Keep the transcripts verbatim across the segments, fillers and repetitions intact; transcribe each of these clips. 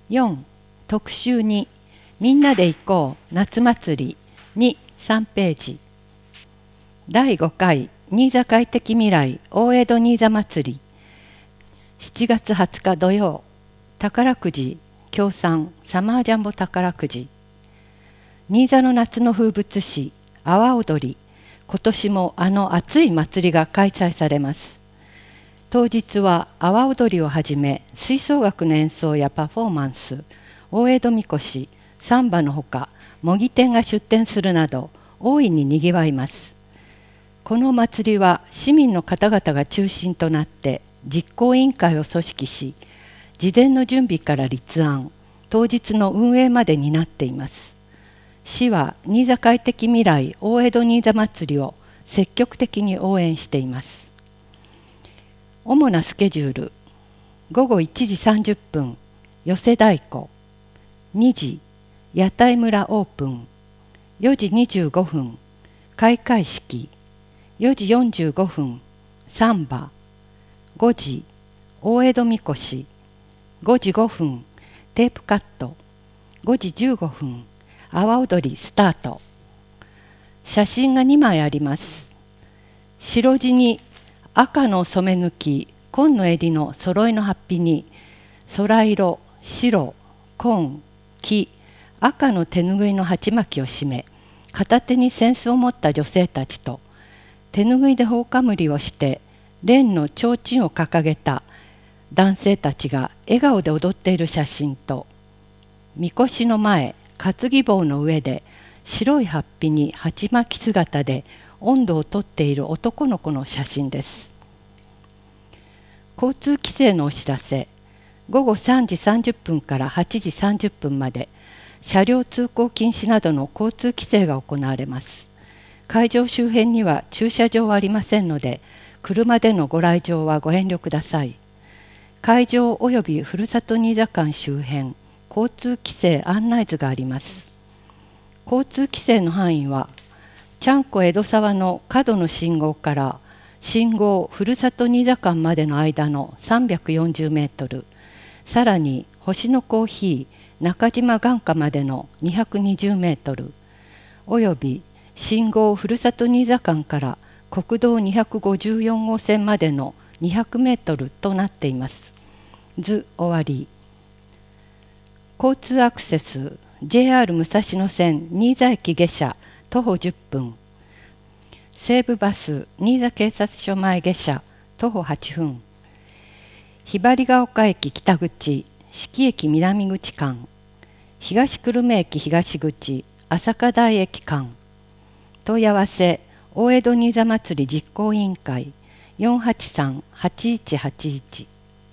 よん特集にみんなで行こう夏祭りにさんページ。だいごかい新座快適未来大江戸新座祭りしちがつはつか土曜。宝くじ協賛サマージャンボ宝くじ。新座の夏の風物詩阿波踊り、今年もあの熱い祭りが開催されます。当日は阿波踊りをはじめ吹奏楽の演奏やパフォーマンス、大江戸みこし、サンバのほか模擬店が出店するなど大いににぎわいます。この祭りは市民の方々が中心となって実行委員会を組織し、事前の準備から立案、当日の運営まで担っています。市は新座快適未来大江戸新座祭りを積極的に応援しています。主なスケジュール。ごごいちじさんじゅっぷん寄せ太鼓、にじ屋台村オープン、よじにじゅうごふん開会式、よじよんじゅうごふんサンバ、ごじ大江戸みこし、ごじごふんテープカット、ごじじゅうごふん阿波踊りスタート。写真がにまいあります。白地に赤の染め抜き、紺の襟の揃いの法被に空色、白、紺、黄、赤の手ぬぐいの鉢巻きを締め、片手に扇子を持った女性たちと、手ぬぐいで頬かむりをして連の提灯を掲げた男性たちが笑顔で踊っている写真と、みこしの前担ぎ棒の上で白い法被に鉢巻き姿で音頭をとっている男の子の写真です。交通規制のお知らせ。ごごさんじさんじゅっぷんからはちじさんじゅっぷんまで車両通行禁止などの交通規制が行われます。会場周辺には駐車場はありませんので、車でのご来場はご遠慮ください。会場およびふるさと新座間周辺交通規制案内図があります。交通規制の範囲はちゃんこ江戸沢の角の信号から信号ふるさと新座間までの間のさんびゃくよんじゅうメートル、さらに星のコーヒー中島眼下までのにひゃくにじゅうメートル、および信号ふるさと新座間から国道にひゃくごじゅうよんごうせんまでのにひゃくメートルとなっています。図終わり。交通アクセス ジェイアール 武蔵野線新座駅下車徒歩じゅっぷん、西武バス新座警察署前下車徒歩はっぷん、ひばりが丘駅北口四季駅南口間、東久留米駅東口朝霞台駅間。問い合わせ大江戸新座祭り実行委員会 よんはちさんはちいちはちいち。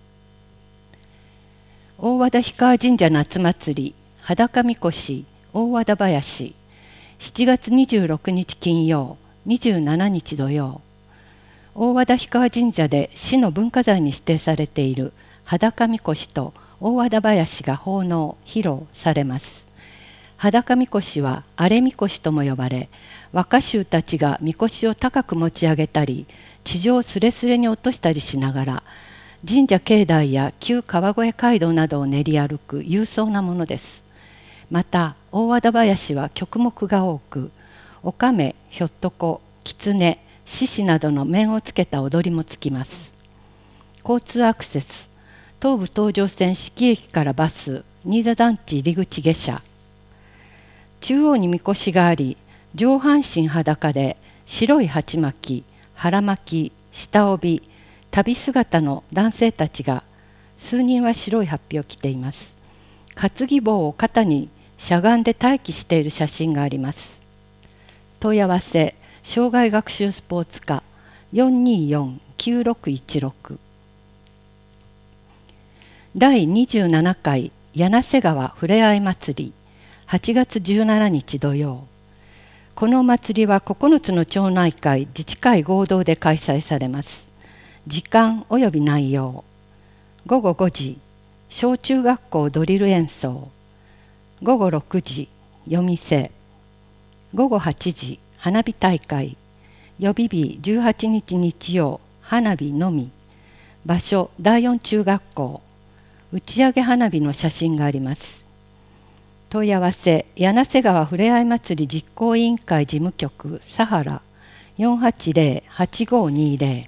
大和田氷川神社夏祭り裸みこし大和田林、しちがつにじゅうろくにち金曜、にじゅうしちにち土曜。大和田氷川神社で市の文化財に指定されている裸みこしと大和田林が奉納披露されます。裸みこしは荒れみこしとも呼ばれ、若衆たちがみこしを高く持ち上げたり地上をすれすれに落としたりしながら神社境内や旧川越街道などを練り歩く勇壮なものです。また大和田林は曲目が多く、おかめ、ひょっとこ、きつね、獅子などの面をつけた踊りもつきます。交通アクセス。東武東上線四季駅からバス新座団地入り口下車。中央にみこしがあり、上半身裸で白い鉢巻き、腹巻き、下帯、旅姿の男性たちが、数人は白い法被を着ています。担ぎ棒を肩にしゃがんで待機している写真があります。問い合わせ障害学習スポーツ課 よんにーよんきゅうろくいちろく。だいにじゅうななかい柳瀬川ふれあい祭りはちがつじゅうしちにち土曜。このお祭りはここのつの町内会自治会合同で開催されます。時間および内容。ごごごじ小中学校ドリル演奏、ごごろくじ夜店、ごごはちじ花火大会、予備日じゅうはちにち日曜花火のみ、場所だいよん中学校、 打ち上げ花火の写真があります。問い合わせ柳瀬川ふれあい祭り実行委員会事務局佐原 よんはちゼロ はちごにゼロ。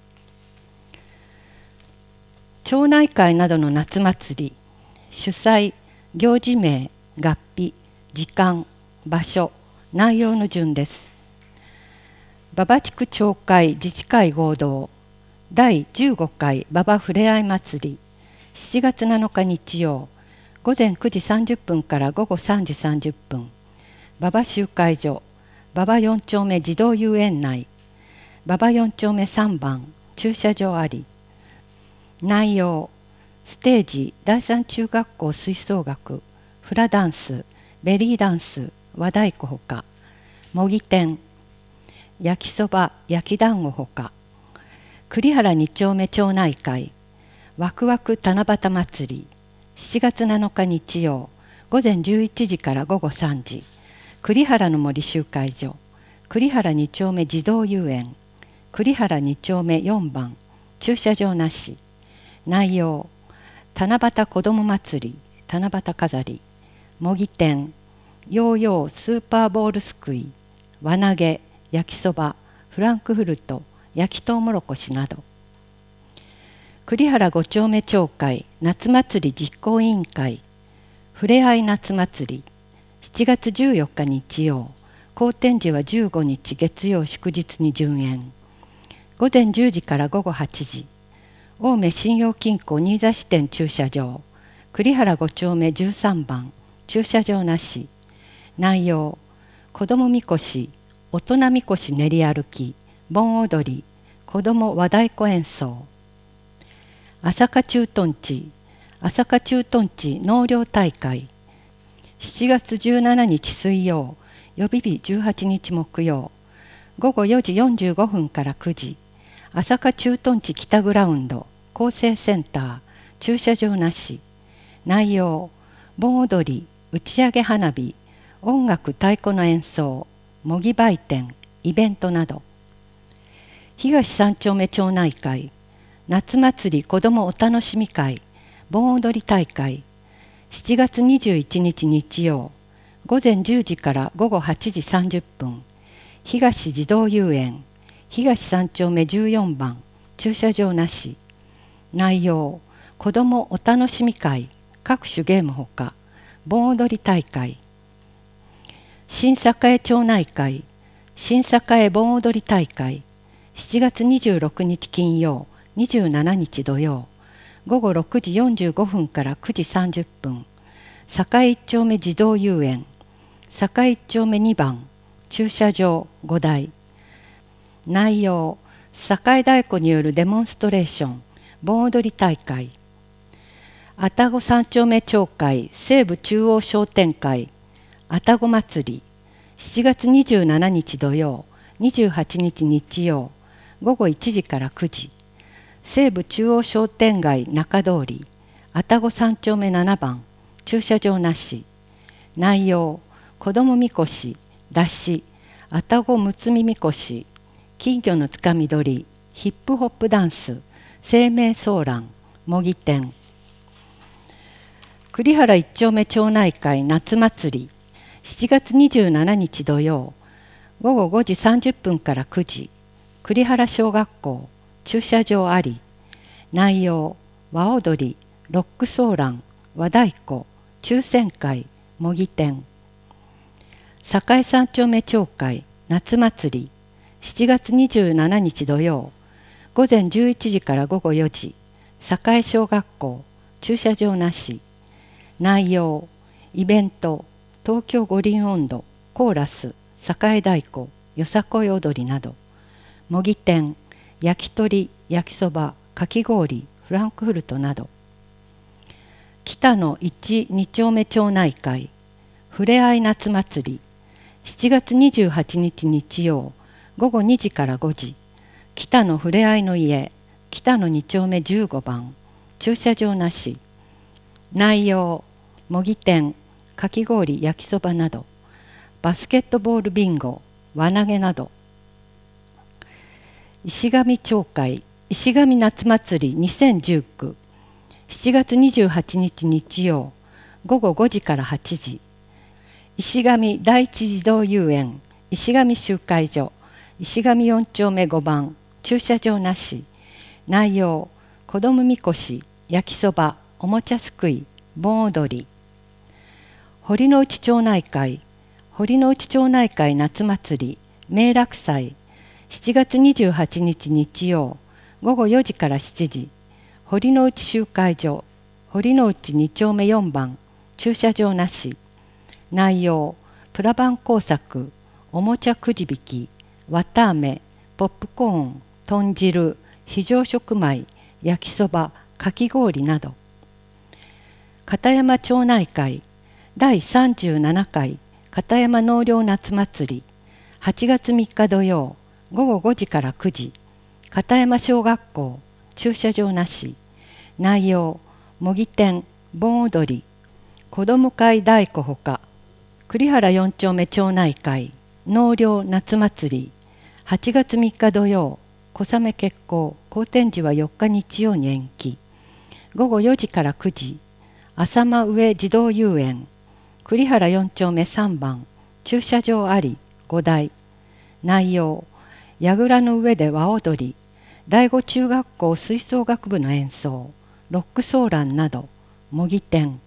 町内会などの夏祭り主催行事名月日時間場所内容の順です。馬場地区町会自治会合同だいじゅうごかい馬場ふれあい祭りしちがつなのか日曜ごぜんくじさんじゅっぷんからごごさんじさんじゅっぷん、馬場集会所馬場よん丁目児童遊園内馬場よん丁目さんばん駐車場あり。内容ステージだいさん中学校吹奏楽フラダンスベリーダンス和太鼓ほか模擬店焼きそば焼き団子ほか栗原に丁目町内会わくわく七夕祭りしちがつなのか日曜ごぜんじゅういちじからごごさんじ栗原の森集会所栗原に丁目児童遊園栗原に丁目よんばん駐車場なし。内容七夕子ども祭り七夕飾り模擬店ヨーヨースーパーボールすくい輪投げ焼きそばフランクフルト焼きとうもろこしなど。栗原ご丁目町会夏祭り実行委員会ふれあい夏祭りしちがつじゅうよっか日曜好天時はじゅうごにち月曜祝日に順延ごぜんじゅうじからごごはちじ青梅信用金庫新座支店駐車場栗原ご丁目じゅうさんばん駐車場なし。内容子どもみこし大人みこし練り歩き盆踊り子ども和太鼓演奏。朝霞駐屯地朝霞駐屯地納涼大会しちがつじゅうしちにち水曜予備日じゅうはちにち木曜ごごよじよんじゅうごふんからくじ朝霞駐屯地北グラウンド構成センター駐車場なし。内容盆踊り打ち上げ花火音楽太鼓の演奏模擬売店イベントなど。東三丁目町内会夏祭り子どもお楽しみ会盆踊り大会しちがつにじゅういちにち日曜ごぜんじゅうじからごごはちじさんじゅっぷん東児童遊園東三丁目じゅうよんばん駐車場なし。内容子どもお楽しみ会各種ゲームほか盆踊り大会。新栄町内会新栄盆踊り大会しちがつにじゅうろくにち金曜にじゅうしちにち土曜ごごろくじよんじゅうごふんからくじさんじゅっぷん栄一丁目児童遊園栄一丁目にばん駐車場ごだい。内容栄太鼓によるデモンストレーション盆踊り大会。愛宕三丁目町会西部中央商店会愛宕祭りしちがつにじゅうしちにち土曜にじゅうはちにち日曜ごごいちじからくじ西部中央商店街中通り愛宕三丁目ななばん駐車場なし。内容子どもみこし山車愛宕むつみみこし金魚のつかみ取りヒップホップダンス生命ソーラン模擬店。栗原一丁目町内会夏祭りしちがつにじゅうしちにち土曜ごごごじさんじゅっぷんからくじ栗原小学校駐車場あり。内容和踊りロックソーラン和太鼓抽選会模擬店。栄三丁目町会夏祭りしちがつにじゅうしちにち土曜ごぜんじゅういちじからごごよじ栄小学校駐車場なし。内容イベント東京五輪音頭コーラス栄太鼓よさこい踊りなど。模擬店焼き鳥焼きそばかき氷フランクフルトなど。北野いちに丁目町内会ふれあい夏祭りしちがつにじゅうはちにち日曜ごごにじからごじ北野ふれあいの家北野に丁目じゅうごばん駐車場なし。内容模擬店かき氷焼きそばなどバスケットボールビンゴ輪投げなど。石上町会石上夏祭りにせんじゅうきゅうしちがつにじゅうはちにち日曜ごごごじからはちじ、石上第一児童遊園石上集会所石上よん丁目ごばん駐車場なし。内容、子どもみこし、焼きそば、おもちゃすくい、盆踊り。堀之内町内会堀之内町内会夏祭り明楽祭しちがつにじゅうはちにち日曜ごごよじからしちじ、堀之内集会所堀之内に丁目よんばん駐車場なし。内容、プラバン工作、おもちゃくじ引き、わたあめ、ポップコーン、豚汁、非常食米、焼きそば、かき氷など。片山町内会だいさんじゅうななかい片山納涼夏祭りはちがつみっか土曜ごごごじからくじ、片山小学校駐車場なし。内容、模擬店、盆踊り、子ども会太鼓ほか。栗原よん丁目町内会納涼夏祭りはちがつみっか土曜小雨決行好天時はよっか日曜に延期。ごごよじからくじ、浅間上児童遊園栗原よん丁目さんばん駐車場ありごだい。内容、櫓の上で和踊り、第五中学校吹奏楽部の演奏、ロックソーランなど。模擬店。